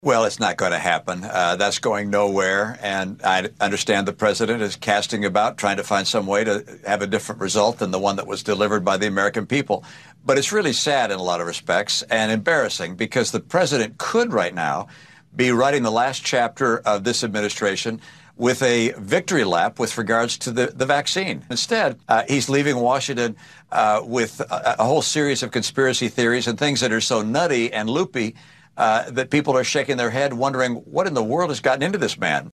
Well, it's not going to happen. That's going nowhere. And I understand the president is casting about, trying to find some way to have a different result than the one that was delivered by the American people. But it's really sad in a lot of respects and embarrassing because the president could right now be writing the last chapter of this administration with a victory lap with regards to the vaccine. Instead, he's leaving Washington with a whole series of conspiracy theories and things that are so nutty and loopy that people are shaking their head wondering what in the world has gotten into this man.